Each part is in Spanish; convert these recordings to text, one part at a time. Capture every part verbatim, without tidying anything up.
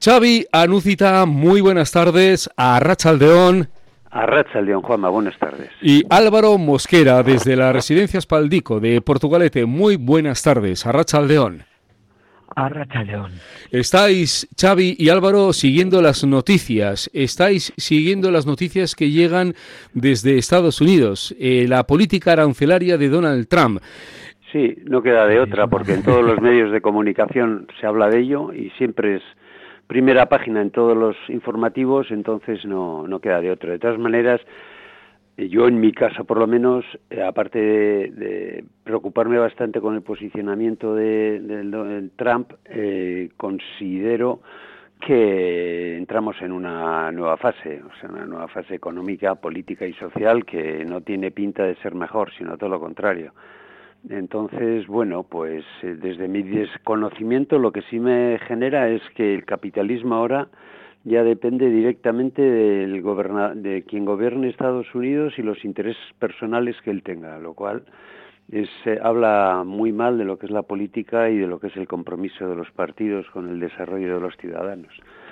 Xavi Anúcita, muy buenas tardes. Arratsaldeon. Arratsaldeon, Juanma, buenas tardes. Y Álvaro Mosquera, desde la Residencia Espaldico de Portugalete, muy buenas tardes. Arratsaldeon. Arratsaldeon. Estáis, Xavi y Álvaro, siguiendo las noticias. Estáis siguiendo las noticias que llegan desde Estados Unidos. Eh, la política arancelaria de Donald Trump. Sí, no queda de otra, porque en todos los medios de comunicación se habla de ello y siempre es primera página en todos los informativos, entonces no, no queda de otra. De todas maneras, yo en mi caso por lo menos, aparte de, de preocuparme bastante con el posicionamiento de, de, de Trump, eh, considero que entramos en una nueva fase, o sea, una nueva fase económica, política y social que no tiene pinta de ser mejor, sino todo lo contrario. Entonces, bueno, pues desde mi desconocimiento lo que sí me genera es que el capitalismo ahora ya depende directamente del goberna- de quien gobierne Estados Unidos y los intereses personales que él tenga, lo cual es, eh, habla muy mal de lo que es la política y de lo que es el compromiso de los partidos con el desarrollo de los ciudadanos.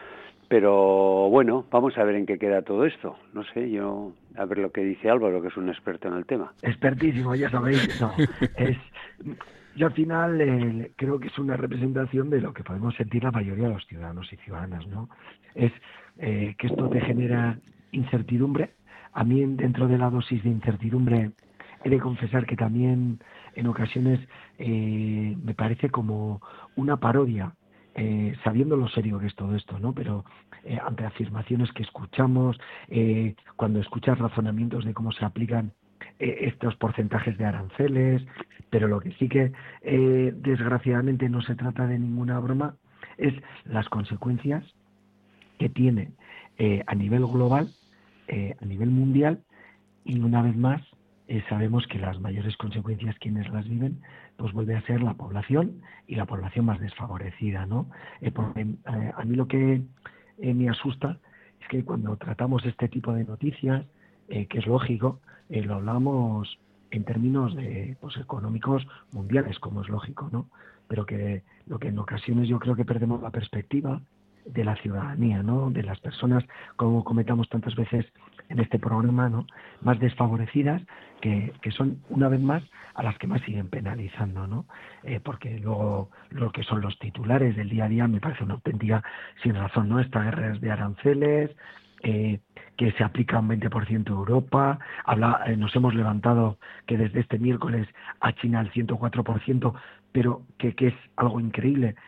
Pero bueno, vamos a ver en qué queda todo esto. No sé, yo a ver lo que dice Álvaro, que es un experto en el tema. Expertísimo, ya sabéis. No, es, yo al final eh, creo que es una representación de lo que podemos sentir la mayoría de los ciudadanos y ciudadanas, ¿no? Es eh, que esto te genera incertidumbre. A mí, dentro de la dosis de incertidumbre, he de confesar que también en ocasiones eh, me parece como una parodia. Eh, sabiendo lo serio que es todo esto, ¿no? Pero eh, ante afirmaciones que escuchamos, eh, cuando escuchas razonamientos de cómo se aplican eh, estos porcentajes de aranceles, pero lo que sí que eh, desgraciadamente no se trata de ninguna broma es las consecuencias que tiene eh, a nivel global, eh, a nivel mundial, y una vez más eh, sabemos que las mayores consecuencias, quienes las viven, pues vuelve a ser la población y la población más desfavorecida, ¿no? Eh, porque, eh, a mí lo que eh, me asusta es que cuando tratamos este tipo de noticias, eh, que es lógico, eh, lo hablamos en términos de, pues, económicos mundiales, como es lógico, ¿no? Pero que lo que en ocasiones yo creo que perdemos la perspectiva de la ciudadanía, ¿no? De las personas, como comentamos tantas veces en este programa, ¿no? Más desfavorecidas, que, que son una vez más a las que más siguen penalizando, ¿no? Eh, porque luego lo que son los titulares del día a día me parece una auténtica sin razón, ¿no? Estas guerras de aranceles, eh, que se aplica un veinte por ciento a Europa, habla, eh, nos hemos levantado que desde este miércoles a China al ciento cuatro por ciento, pero que, que es algo increíble.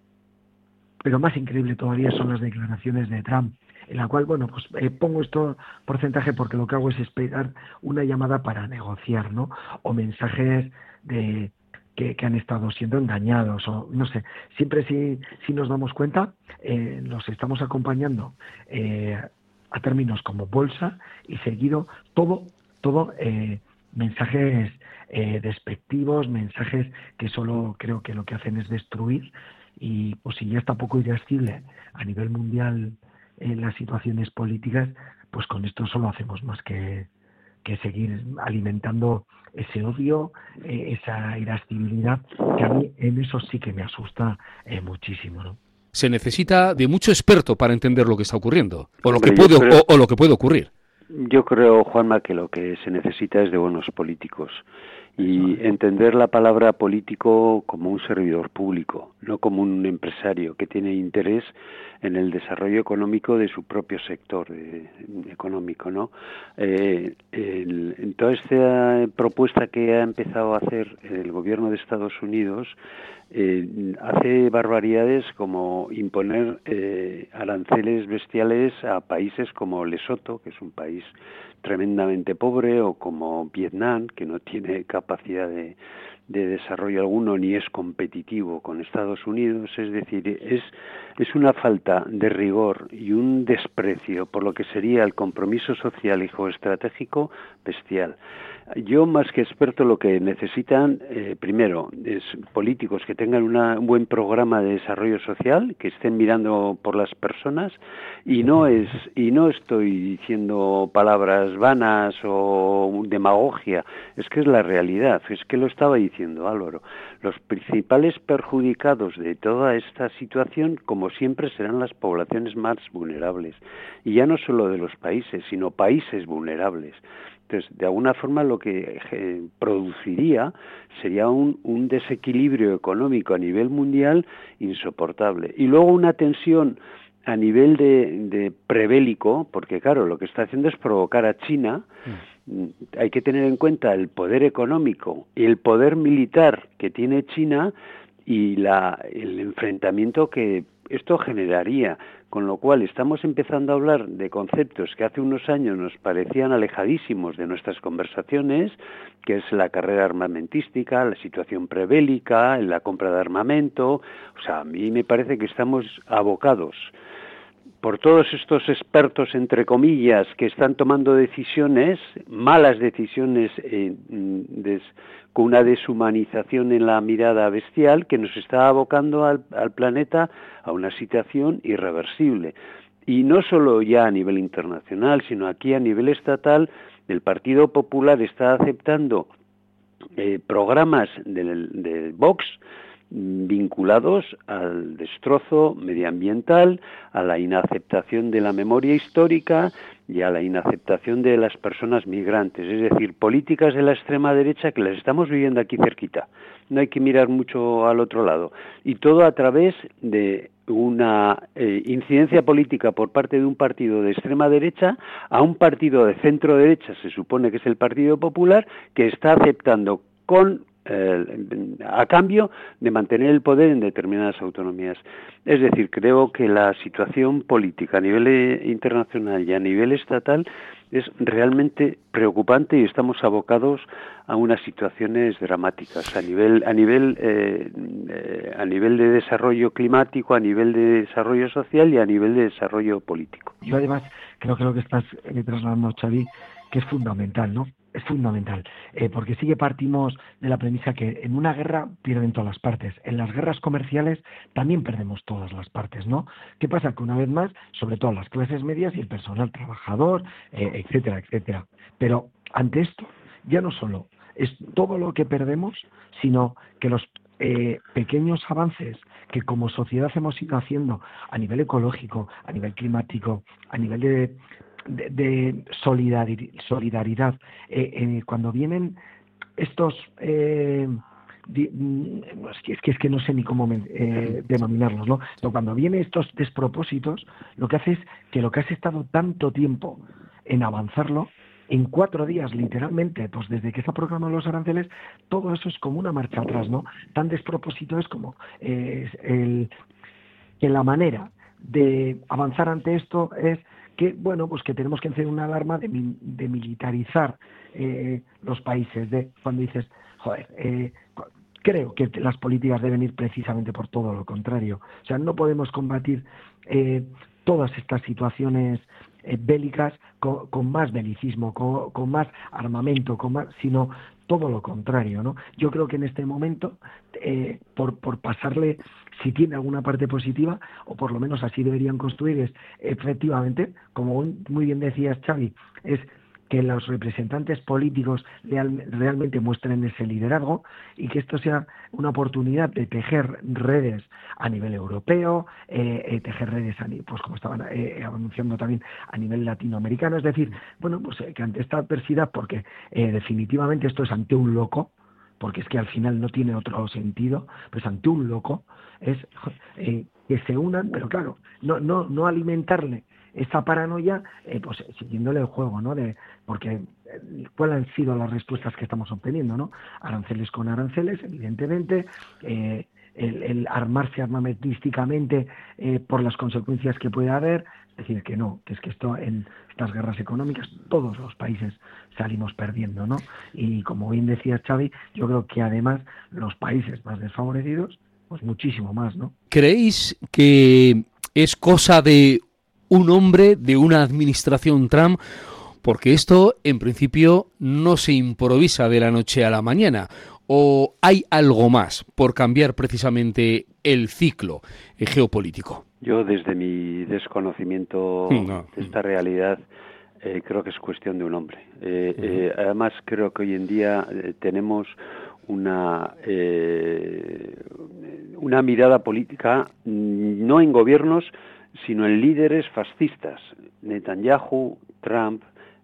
Pero más increíble todavía son las declaraciones de Trump, en la cual, bueno, pues eh, pongo esto porcentaje porque lo que hago es esperar una llamada para negociar, ¿no? O mensajes de que, que han estado siendo engañados, o no sé. Siempre si, si nos damos cuenta, eh, nos estamos acompañando eh, a términos como bolsa y seguido todo, todo eh, mensajes eh, despectivos, mensajes que solo creo que lo que hacen es destruir. Y pues si ya está poco irascible a nivel mundial en las situaciones políticas, pues con esto solo hacemos más que, que seguir alimentando ese odio, eh, esa irascibilidad, que a mí en eso sí que me asusta eh, muchísimo, ¿no? Se necesita de mucho experto para entender lo que está ocurriendo, o lo Hombre, que puede creo, o, o lo que puede ocurrir. Yo creo, Juanma, que lo que se necesita es de buenos políticos. Y entender la palabra político como un servidor público, no como un empresario que tiene interés en el desarrollo económico de su propio sector eh, económico, ¿no? Eh, el, en toda esta propuesta que ha empezado a hacer el gobierno de Estados Unidos, eh, hace barbaridades como imponer eh, aranceles bestiales a países como Lesoto, que es un país tremendamente pobre, o como Vietnam, que no tiene capacidad de, de desarrollo alguno ni es competitivo con Estados Unidos. Es decir, es, es una falta de rigor y un desprecio por lo que sería el compromiso social y geoestratégico bestial. Yo, más que experto, lo que necesitan, eh, primero, es políticos que tengan una, un buen programa de desarrollo social, que estén mirando por las personas, y no es y no estoy diciendo palabras vanas o demagogia, es que es la realidad, es que lo estaba diciendo Álvaro. Los principales perjudicados de toda esta situación, como siempre, serán las poblaciones más vulnerables. Y ya no solo de los países, sino países vulnerables. Entonces, de alguna forma lo que eh, produciría sería un, un desequilibrio económico a nivel mundial insoportable. Y luego una tensión a nivel de, de prebélico, porque claro, lo que está haciendo es provocar a China. Mm. Hay que tener en cuenta el poder económico y el poder militar que tiene China y la, el enfrentamiento que esto generaría, con lo cual estamos empezando a hablar de conceptos que hace unos años nos parecían alejadísimos de nuestras conversaciones, que es la carrera armamentística, la situación prebélica, la compra de armamento. O sea, a mí me parece que estamos abocados por todos estos expertos, entre comillas, que están tomando decisiones, malas decisiones, eh, des, con una deshumanización en la mirada bestial, que nos está abocando al, al planeta a una situación irreversible. Y no solo ya a nivel internacional, sino aquí a nivel estatal, el Partido Popular está aceptando eh, programas del, del Vox, vinculados al destrozo medioambiental, a la inaceptación de la memoria histórica y a la inaceptación de las personas migrantes, es decir, políticas de la extrema derecha que las estamos viviendo aquí cerquita. No hay que mirar mucho al otro lado. Y todo a través de una eh, incidencia política por parte de un partido de extrema derecha a un partido de centro derecha, se supone que es el Partido Popular, que está aceptando con a cambio de mantener el poder en determinadas autonomías. Es decir, creo que la situación política a nivel internacional y a nivel estatal es realmente preocupante y estamos abocados a unas situaciones dramáticas a nivel a nivel eh, eh, a nivel de desarrollo climático, a nivel de desarrollo social y a nivel de desarrollo político. Yo además creo que lo que estás eh, trasladando, Xavi, que es fundamental, ¿no? Es fundamental, eh, porque sí que partimos de la premisa que en una guerra pierden todas las partes. En las guerras comerciales también perdemos todas las partes, ¿no? ¿Qué pasa? Que una vez más, sobre todo las clases medias y el personal trabajador, eh, etcétera, etcétera. Pero ante esto, ya no solo es todo lo que perdemos, sino que los eh, pequeños avances que como sociedad hemos ido haciendo a nivel ecológico, a nivel climático, a nivel de... de, de solidaridad, eh, eh, cuando vienen estos eh, di, es, que, es que es que no sé ni cómo eh, denominarlos, ¿no? Pero cuando vienen estos despropósitos, lo que hace es que lo que has estado tanto tiempo en avanzarlo, en cuatro días, literalmente, pues desde que se ha programado los aranceles, todo eso es como una marcha atrás, ¿no? Tan despropósito es como eh, el, que la manera de avanzar ante esto es que, bueno, pues que tenemos que hacer una alarma de, de militarizar eh, los países, de cuando dices, joder, eh, creo que las políticas deben ir precisamente por todo lo contrario. O sea, no podemos combatir eh, todas estas situaciones eh, bélicas con, con más belicismo, con, con más armamento, con más, sino todo lo contrario, ¿no? Yo creo que en este momento, eh, por, por pasarle, si tiene alguna parte positiva, o por lo menos así deberían construir, es efectivamente, como muy bien decías, Xavi, es que los representantes políticos real, realmente muestren ese liderazgo y que esto sea una oportunidad de tejer redes a nivel europeo, eh, eh, tejer redes, a, pues como estaban eh, anunciando también a nivel latinoamericano, es decir, bueno, pues eh, que ante esta adversidad, porque eh, definitivamente esto es ante un loco, porque es que al final no tiene otro sentido, pues ante un loco es eh, que se unan, pero claro, no, no, no alimentarle esa paranoia, eh, pues siguiéndole el juego, ¿no? De, porque eh, cuáles han sido las respuestas que estamos obteniendo, ¿no? Aranceles con aranceles, evidentemente, eh, el, el armarse armamentísticamente eh, por las consecuencias que puede haber, es decir, que no, que es que esto en estas guerras económicas todos los países salimos perdiendo, ¿no? Y como bien decía Xavi, yo creo que además los países más desfavorecidos, pues muchísimo más, ¿no? ¿Creéis que es cosa de un hombre, de una administración Trump? Porque esto, en principio, no se improvisa de la noche a la mañana. ¿O hay algo más por cambiar precisamente el ciclo geopolítico? Yo, desde mi desconocimiento no. de esta realidad, eh, creo que es cuestión de un hombre. Eh, uh-huh. eh, además, creo que hoy en día eh, tenemos una eh, una mirada política no en gobiernos, sino en líderes fascistas. Netanyahu, Trump,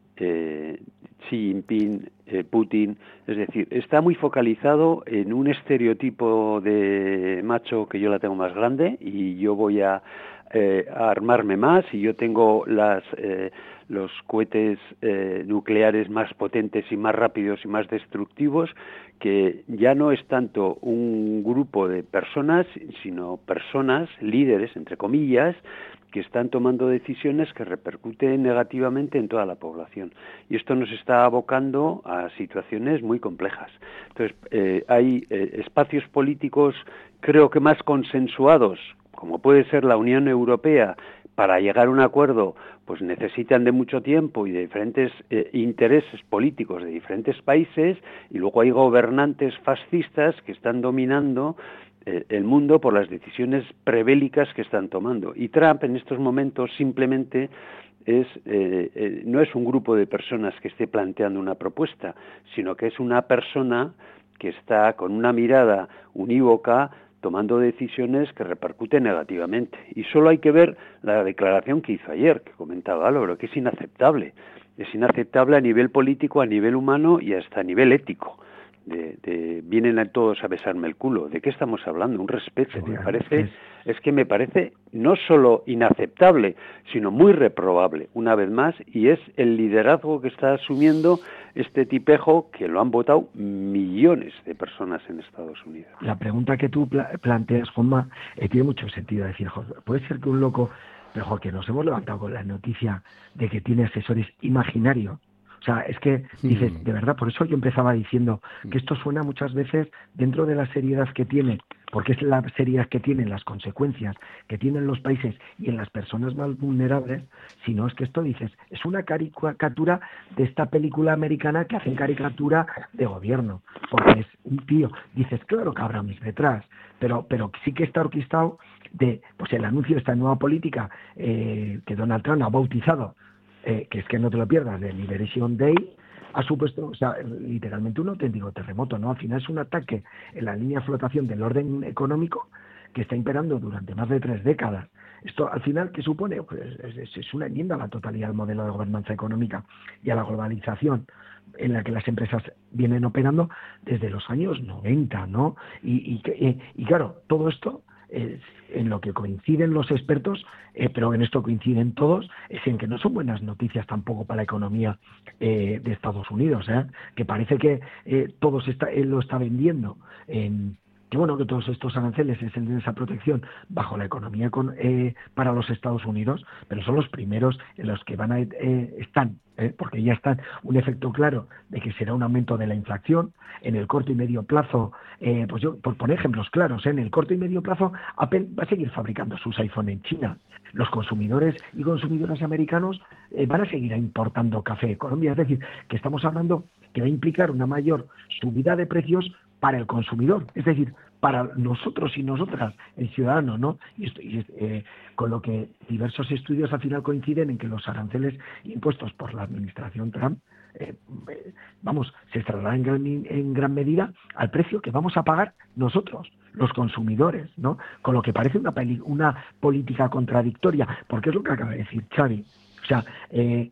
eh, Xi Jinping, eh, Putin, es decir, está muy focalizado en un estereotipo de macho que yo la tengo más grande y yo voy a, eh, a armarme más y yo tengo las eh, los cohetes eh, nucleares más potentes y más rápidos y más destructivos, que ya no es tanto un grupo de personas, sino personas, líderes, entre comillas, que están tomando decisiones que repercuten negativamente en toda la población. Y esto nos está abocando a situaciones muy complejas. Entonces, eh, hay eh, espacios políticos, creo que más consensuados, como puede ser la Unión Europea, para llegar a un acuerdo, pues necesitan de mucho tiempo y de diferentes eh, intereses políticos de diferentes países, y luego hay gobernantes fascistas que están dominando el mundo por las decisiones prebélicas que están tomando. Y Trump en estos momentos simplemente es eh, eh, no es un grupo de personas que esté planteando una propuesta, sino que es una persona que está con una mirada unívoca tomando decisiones que repercuten negativamente. Y solo hay que ver la declaración que hizo ayer, que comentaba Álvaro, que es inaceptable. Es inaceptable a nivel político, a nivel humano y hasta a nivel ético. De, de vienen a todos a besarme el culo. ¿De qué estamos hablando? Un respeto. Me parece, es que me parece no solo inaceptable, sino muy reprobable, una vez más, y es el liderazgo que está asumiendo este tipejo que lo han votado millones de personas en Estados Unidos. La pregunta que tú pla- planteas, Juanma, eh, tiene mucho sentido. Decir, joder, puede ser que un loco, pero joder, que nos hemos levantado con la noticia de que tiene asesores imaginarios. O sea, es que dices, de verdad, por eso yo empezaba diciendo que esto suena muchas veces dentro de la seriedad que tiene, porque es la seriedad que tienen las consecuencias que tienen los países y en las personas más vulnerables, sino es que esto dices, es una caricatura de esta película americana que hacen caricatura de gobierno, porque es un tío, dices, claro que habrá mis detrás, pero, pero sí que está orquestado de, pues el anuncio de esta nueva política eh, que Donald Trump ha bautizado, Eh, que es que no te lo pierdas, de Liberation Day, ha supuesto, o sea, literalmente un auténtico terremoto, ¿no? Al final es un ataque en la línea de flotación del orden económico que está imperando durante más de tres décadas. Esto, al final, ¿qué supone? Pues es, es una enmienda a la totalidad del modelo de gobernanza económica y a la globalización en la que las empresas vienen operando desde los años noventa, ¿no? Y, y, y, y claro, todo esto es en lo que coinciden los expertos, eh, pero en esto coinciden todos, es en que no son buenas noticias tampoco para la economía eh, de Estados Unidos, ¿eh? Que parece que eh, todo se está, él lo está vendiendo en que bueno, que todos estos aranceles es en esa protección bajo la economía con, eh, para los Estados Unidos, pero son los primeros en los que van a eh, están, eh, porque ya está un efecto claro de que será un aumento de la inflación. En el corto y medio plazo, eh, pues yo, por poner ejemplos claros, ¿eh? En el corto y medio plazo Apple va a seguir fabricando sus iPhone en China. Los consumidores y consumidoras americanos eh, van a seguir importando café de Colombia. Es decir, que estamos hablando que va a implicar una mayor subida de precios para el consumidor, es decir, para nosotros y nosotras, el ciudadano, ¿no? Y, esto, y eh, con lo que diversos estudios al final coinciden en que los aranceles impuestos por la administración Trump, eh, eh, vamos, se trasladan en gran, en gran medida al precio que vamos a pagar nosotros, los consumidores, ¿no? Con lo que parece una, peli, una política contradictoria, porque es lo que acaba de decir Xavi. O sea, eh,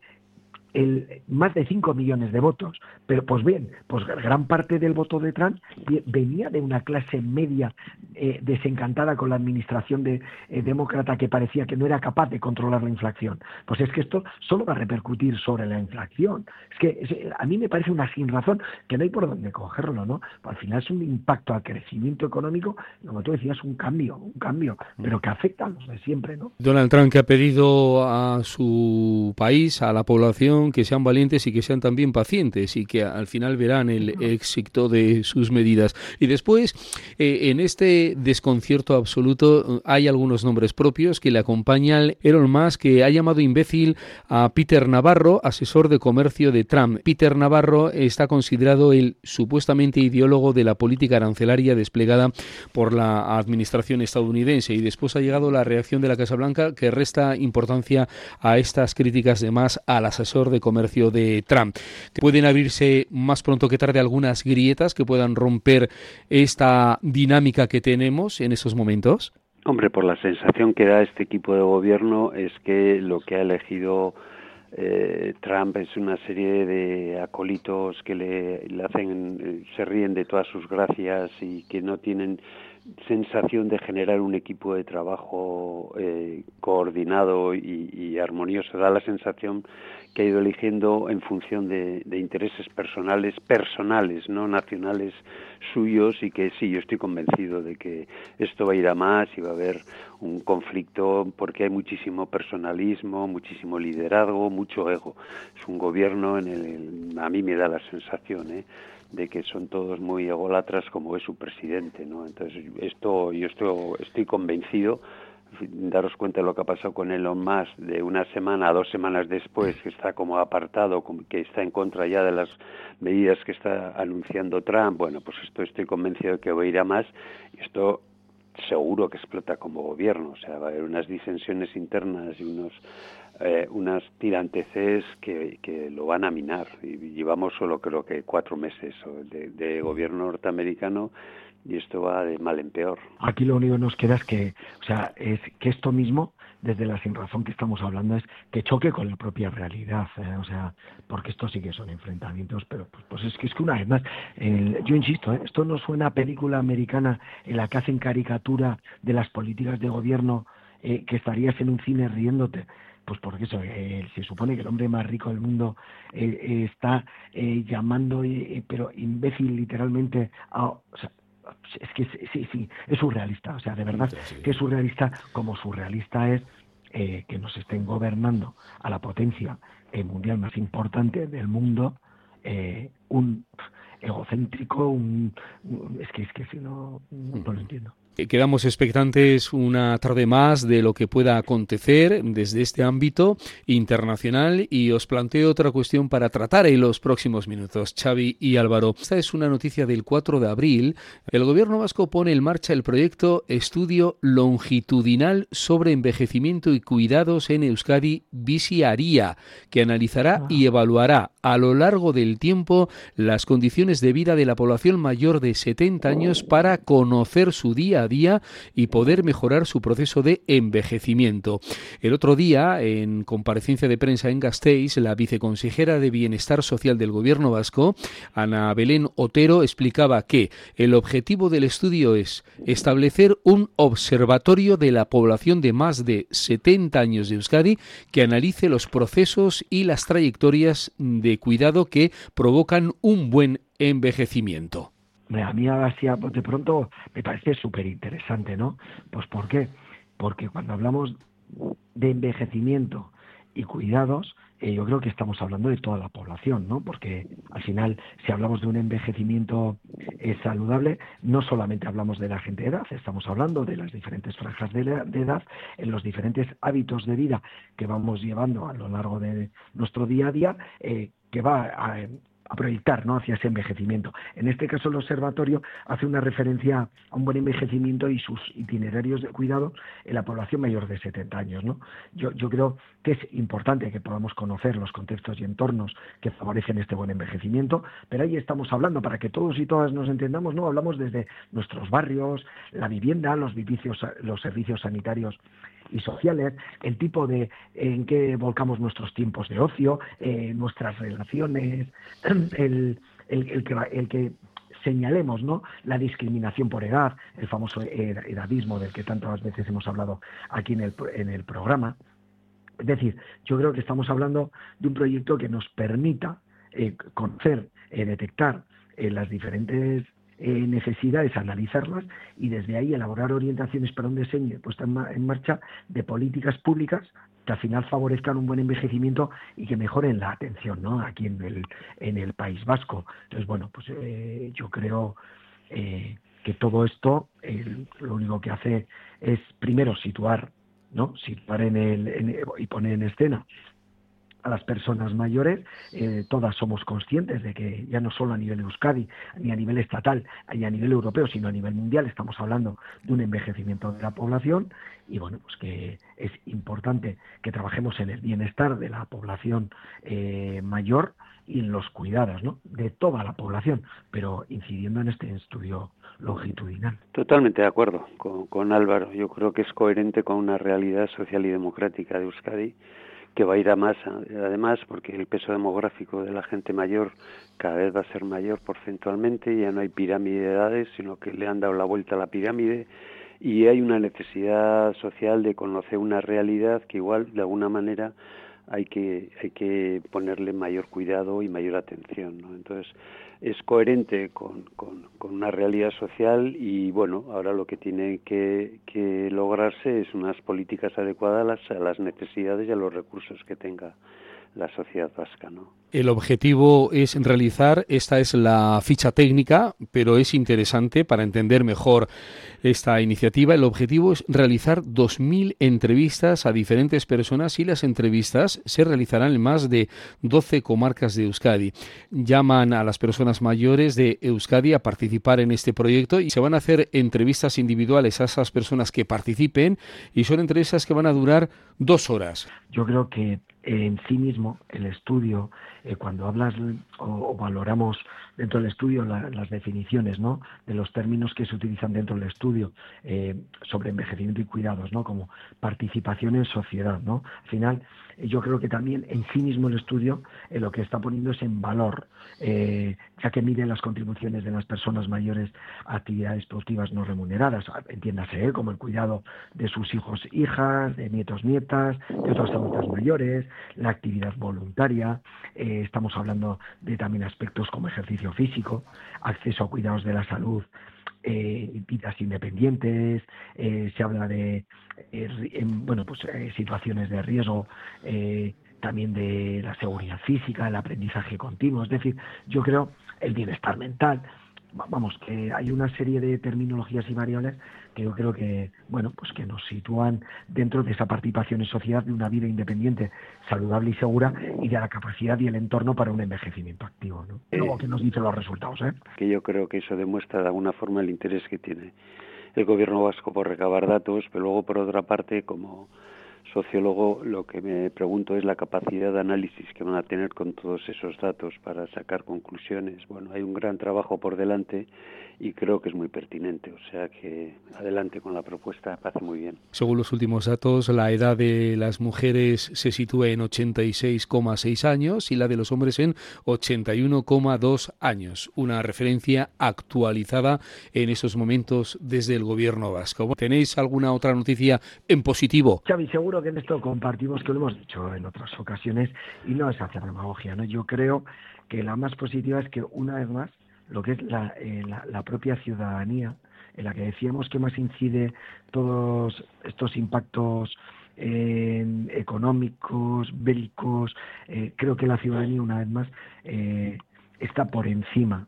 El, más de cinco millones de votos, pero pues bien, pues gran parte del voto de Trump venía de una clase media eh, desencantada con la administración de, eh, demócrata que parecía que no era capaz de controlar la inflación. Pues es que esto solo va a repercutir sobre la inflación. Es que es, a mí me parece una sin razón que no hay por dónde cogerlo, ¿no? Al final es un impacto al crecimiento económico, como tú decías, un cambio, un cambio, pero que afecta a los de siempre, ¿no? Donald Trump, que ha pedido a su país, a la población, que sean valientes y que sean también pacientes y que al final verán el éxito de sus medidas. Y después, eh, en este desconcierto absoluto, hay algunos nombres propios que le acompañan. Elon Musk, que ha llamado imbécil a Peter Navarro, asesor de comercio de Trump. Peter Navarro está considerado el supuestamente ideólogo de la política arancelaria desplegada por la administración estadounidense. Y después ha llegado la reacción de la Casa Blanca, que resta importancia a estas críticas de Musk al asesor de comercio de Trump. ¿Pueden abrirse más pronto que tarde algunas grietas que puedan romper esta dinámica que tenemos en esos momentos? Hombre, por la sensación que da este equipo de gobierno es que lo que ha elegido eh, Trump es una serie de acólitos que le, le hacen, se ríen de todas sus gracias y que no tienen sensación de generar un equipo de trabajo eh, coordinado y, y armonioso. Da la sensación que ha ido eligiendo en función de, de intereses personales, personales, no nacionales suyos, y que sí, yo estoy convencido de que esto va a ir a más y va a haber un conflicto porque hay muchísimo personalismo, muchísimo liderazgo, mucho ego. Es un gobierno en el, a mí me da la sensación, ¿eh?, de que son todos muy ególatras como es su presidente, ¿no? Entonces esto yo estoy, estoy convencido. Daros cuenta de lo que ha pasado con Elon Musk, de una semana a dos semanas después, que está como apartado, que está en contra ya de las medidas que está anunciando Trump. Bueno, pues esto estoy convencido de que va a ir a más, y esto seguro que explota como gobierno. O sea, va a haber unas disensiones internas y unos eh, unas tiranteces que, que lo van a minar. Y llevamos solo creo que cuatro meses de, de gobierno norteamericano, y esto va de mal en peor. Aquí lo único que nos queda es que, o sea, es que esto mismo, desde la sinrazón que estamos hablando, es que choque con la propia realidad, ¿eh? O sea, porque esto sí que son enfrentamientos, pero pues, pues es que es que una vez más, el, yo insisto, ¿eh? Esto no suena a película americana en la que hacen caricatura de las políticas de gobierno, eh, que estarías en un cine riéndote. Pues porque eso, eh, se supone que el hombre más rico del mundo eh, eh, está eh, llamando, eh, pero imbécil literalmente a... O sea, es que sí, sí, es surrealista, o sea, de verdad que es surrealista, como surrealista es eh, que nos estén gobernando a la potencia eh, mundial más importante del mundo, eh, un egocéntrico, un, un es que es que si no, no, no lo entiendo. Quedamos expectantes una tarde más de lo que pueda acontecer desde este ámbito internacional, y os planteo otra cuestión para tratar en los próximos minutos, Xavi y Álvaro. Esta es una noticia del cuatro de abril. El gobierno vasco pone en marcha el proyecto Estudio Longitudinal sobre Envejecimiento y Cuidados en Euskadi, Bizi-Aria, que analizará y evaluará a lo largo del tiempo las condiciones de vida de la población mayor de setenta años para conocer su día a día y poder mejorar su proceso de envejecimiento. El otro día, en comparecencia de prensa en Gasteiz, la viceconsejera de Bienestar Social del Gobierno vasco, Ana Belén Otero, explicaba que el objetivo del estudio es establecer un observatorio de la población de más de setenta años de Euskadi que analice los procesos y las trayectorias de cuidado que provocan un buen envejecimiento. A mí así de pronto me parece súper interesante, ¿no? Pues ¿por qué? Porque cuando hablamos de envejecimiento y cuidados, eh, yo creo que estamos hablando de toda la población, ¿no? Porque al final, si hablamos de un envejecimiento eh, saludable, no solamente hablamos de la gente de edad, estamos hablando de las diferentes franjas de, la, de edad, en los diferentes hábitos de vida que vamos llevando a lo largo de nuestro día a día, eh, que va a... a proyectar, ¿no?, hacia ese envejecimiento. En este caso, el observatorio hace una referencia a un buen envejecimiento y sus itinerarios de cuidado en la población mayor de setenta años, ¿no? Yo, yo creo que es importante que podamos conocer los contextos y entornos que favorecen este buen envejecimiento, pero ahí estamos hablando, para que todos y todas nos entendamos, ¿no? Hablamos desde nuestros barrios, la vivienda, los servicios, los servicios sanitarios y sociales, el tipo de en que volcamos nuestros tiempos de ocio, eh, nuestras relaciones, el, el, el, que, el que señalemos, ¿no?, la discriminación por edad, el famoso edadismo del que tantas veces hemos hablado aquí en el, en el programa. Es decir, yo creo que estamos hablando de un proyecto que nos permita eh, conocer, eh, detectar eh, las diferentes Eh, necesidades, analizarlas y desde ahí elaborar orientaciones para un diseño puesta en, ma- en marcha de políticas públicas que al final favorezcan un buen envejecimiento y que mejoren la atención, ¿no?, aquí en el, en el País Vasco. Entonces, bueno, pues eh, yo creo eh, que todo esto eh, lo único que hace es primero situar, ¿no?, situar en el, en, y poner en escena a las personas mayores. Eh, todas somos conscientes de que ya no solo a nivel Euskadi, ni a nivel estatal, ni a nivel europeo, sino a nivel mundial, estamos hablando de un envejecimiento de la población y bueno, pues que es importante que trabajemos en el bienestar de la población eh, mayor y en los cuidados, ¿no?, de toda la población, pero incidiendo en este estudio longitudinal. Totalmente de acuerdo con, con Álvaro. Yo creo que es coherente con una realidad social y democrática de Euskadi, que va a ir a más, además, porque el peso demográfico de la gente mayor cada vez va a ser mayor porcentualmente. Ya no hay pirámide de edades, sino que le han dado la vuelta a la pirámide, y hay una necesidad social de conocer una realidad que igual, de alguna manera, hay que hay que ponerle mayor cuidado y mayor atención, ¿no? Entonces, es coherente con, con, con una realidad social y, bueno, ahora lo que tiene que, que lograrse es unas políticas adecuadas a las, a las necesidades y a los recursos que tenga la sociedad vasca, ¿no? El objetivo es realizar, esta es la ficha técnica, pero es interesante para entender mejor esta iniciativa. El objetivo es realizar dos mil entrevistas a diferentes personas y las entrevistas se realizarán en más de doce comarcas de Euskadi. Llaman a las personas mayores de Euskadi a participar en este proyecto y se van a hacer entrevistas individuales a esas personas que participen y son entrevistas que van a durar dos horas. Yo creo que en sí mismo el estudio, eh, cuando hablas o, o valoramos dentro del estudio la, las definiciones, ¿no?, de los términos que se utilizan dentro del estudio eh, sobre envejecimiento y cuidados, ¿no?, como participación en sociedad, ¿no? Al final, eh, yo creo que también en sí mismo el estudio eh, lo que está poniendo es en valor, eh, ya que mide las contribuciones de las personas mayores a actividades productivas no remuneradas, entiéndase, ¿eh?, como el cuidado de sus hijos, hijas, de nietos, nietas, de otros adultos mayores, la actividad voluntaria, eh, estamos hablando de también aspectos como ejercicio físico, acceso a cuidados de la salud, eh, vidas independientes, eh, se habla de eh, en, bueno pues eh, situaciones de riesgo, eh, también de la seguridad física, el aprendizaje continuo, es decir, yo creo el bienestar mental. Vamos, que hay una serie de terminologías y variables que yo creo que, bueno, pues que nos sitúan dentro de esa participación en sociedad de una vida independiente, saludable y segura, y de la capacidad y el entorno para un envejecimiento activo, ¿no? Eh, Luego que nos dicen los resultados, ¿eh? Que yo creo que eso demuestra de alguna forma el interés que tiene el gobierno vasco por recabar datos, pero luego, por otra parte, como sociólogo, lo que me pregunto es la capacidad de análisis que van a tener con todos esos datos para sacar conclusiones. Bueno, hay un gran trabajo por delante y creo que es muy pertinente, o sea que adelante con la propuesta, me parece muy bien. Según los últimos datos, la edad de las mujeres se sitúa en ochenta y seis coma seis años y la de los hombres en ochenta y uno coma dos años, una referencia actualizada en estos momentos desde el gobierno vasco. ¿Tenéis alguna otra noticia en positivo? Xavi, seguro que en esto compartimos, que lo hemos dicho en otras ocasiones, y no es hacer demagogia, ¿no? Yo creo que la más positiva es que, una vez más, lo que es la, eh, la, la propia ciudadanía, en la que decíamos que más incide todos estos impactos eh, económicos, bélicos, eh, creo que la ciudadanía, una vez más, eh, está por encima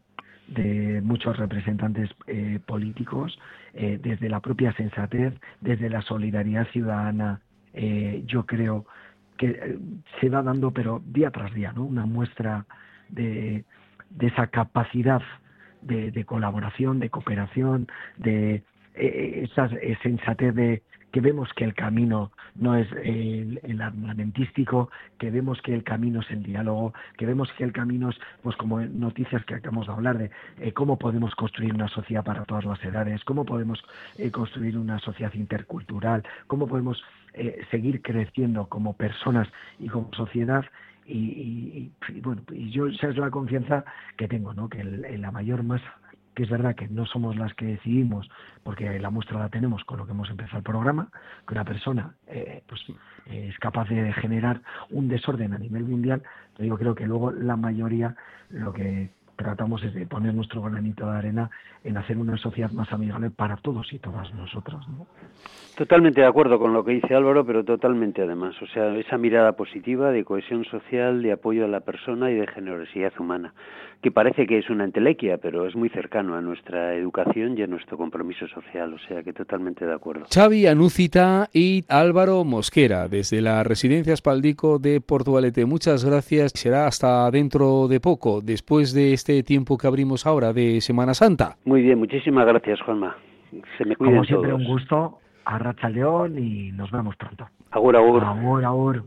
de muchos representantes eh, políticos, eh, desde la propia sensatez, desde la solidaridad ciudadana. Eh, yo creo que eh, se va dando, pero día tras día, ¿no?, una muestra de, de esa capacidad de, de colaboración, de cooperación, de eh, esa eh, sensatez de que vemos que el camino no es el, el armamentístico, que vemos que el camino es el diálogo, que vemos que el camino es, pues como noticias que acabamos de hablar, de eh, cómo podemos construir una sociedad para todas las edades, cómo podemos eh, construir una sociedad intercultural, cómo podemos eh, seguir creciendo como personas y como sociedad. Y, y, y bueno, y yo esa es la confianza que tengo, ¿no?, que el, el, la mayor masa, que es verdad que no somos las que decidimos, porque la muestra la tenemos con lo que hemos empezado el programa, que una persona eh, pues eh, es capaz de generar un desorden a nivel mundial, pero yo creo que luego la mayoría lo que tratamos de poner nuestro granito de arena en hacer una sociedad más amigable para todos y todas nosotros, ¿no? Totalmente de acuerdo con lo que dice Álvaro, pero totalmente además. O sea, esa mirada positiva de cohesión social, de apoyo a la persona y de generosidad humana, que parece que es una entelequia, pero es muy cercano a nuestra educación y a nuestro compromiso social. O sea, que totalmente de acuerdo. Xavi Anúcita y Álvaro Mosquera, desde la Residencia Espaldico de Portugalete. Muchas gracias. Será hasta dentro de poco, después de este tiempo que abrimos ahora de Semana Santa. Muy bien, muchísimas gracias, Juanma. Se me cuiden Como siempre, todos. un gusto. Arratsaldeon y nos vemos pronto. Agur, agur. Agur, agur.